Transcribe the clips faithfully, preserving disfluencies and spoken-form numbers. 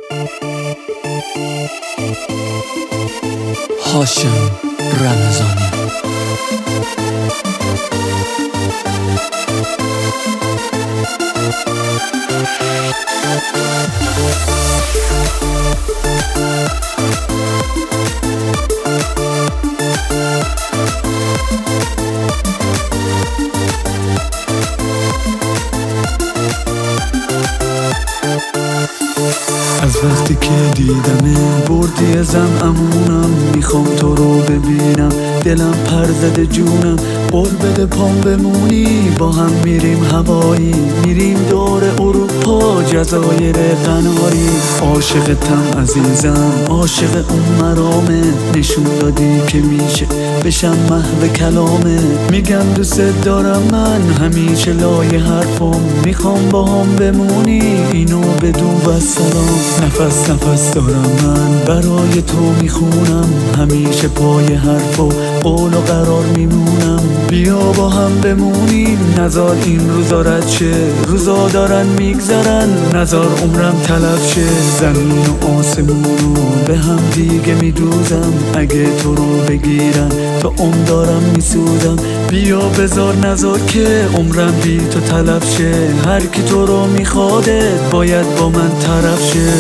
هاشم رمضانی. از وقتی که دیدمه بردی ازم امونم، میخوام تو رو ببینم، دلم پر زده جونم، قول بده پام بمونی، با هم میریم هوایی، میریم دور اروپا، جزایر قناری. عاشقتم عزیزم، عاشق اون مرامه، نشون دادی که میشه بشم محو کلامه. میگم دوست دارم من همیشه لای حرفم، میخوام با هم بمونی، اینو بدون و سلام. نفس نفس دارم من برای تو میخونم، همیشه پای حرف و قول و قرار میمونم. بیا با هم بمونیم، نزار این روزا رد شه، روزا دارن میگذرن، نزار عمرم تلف شه. زمین و آسمونو به هم دیگه میدوزم، اگه تو رو بگیرن تا عمر دارم میسوزم. بیا بذار نزار که عمرم بی تو تلف شه، هر کی تو رو میخوادت باید با من طرف شه.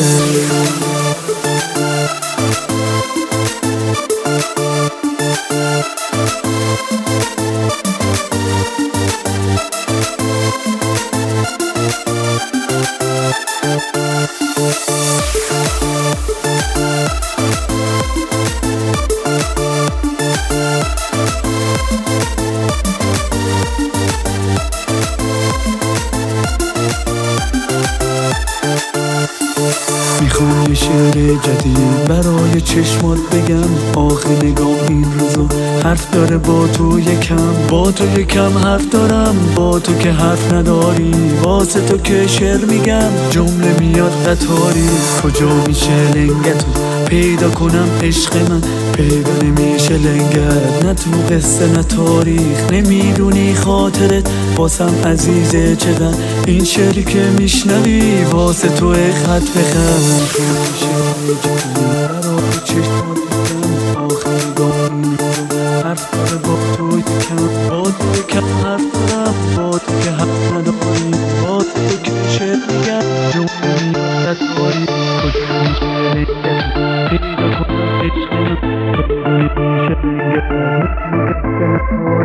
میخوام یه شعر جدید برای چشمات بگم، آخه نگام این روزا حرف داره با تو یکم، با تو یکم حرف دارم، با تو که حرف نداری، واسه تو که شعر میگم، جمله میاد قطاری. کجا میشه لنگتو پیدا کنم عشق من، پیدا نمیشه لنگت، نه تو قصه نه تاریخ، نمیدونی خاطرت واسم عزیزه چقدر، این شعری که میشنوی واسه تو خط بخط. میشه برای چشمات بگم، آخه نگاه این رو حرف داره با تو یکم، با تو یکم حرف دارم، با تو که حرف نداری، با تو که شعر میگم، جمله میاد قطاری. کجا میشه لنگتو پیدا کنم عشق من، پیدا نمیشه لنگت، نه تو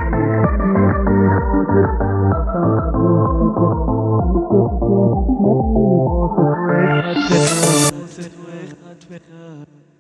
قصه نه تاریخ.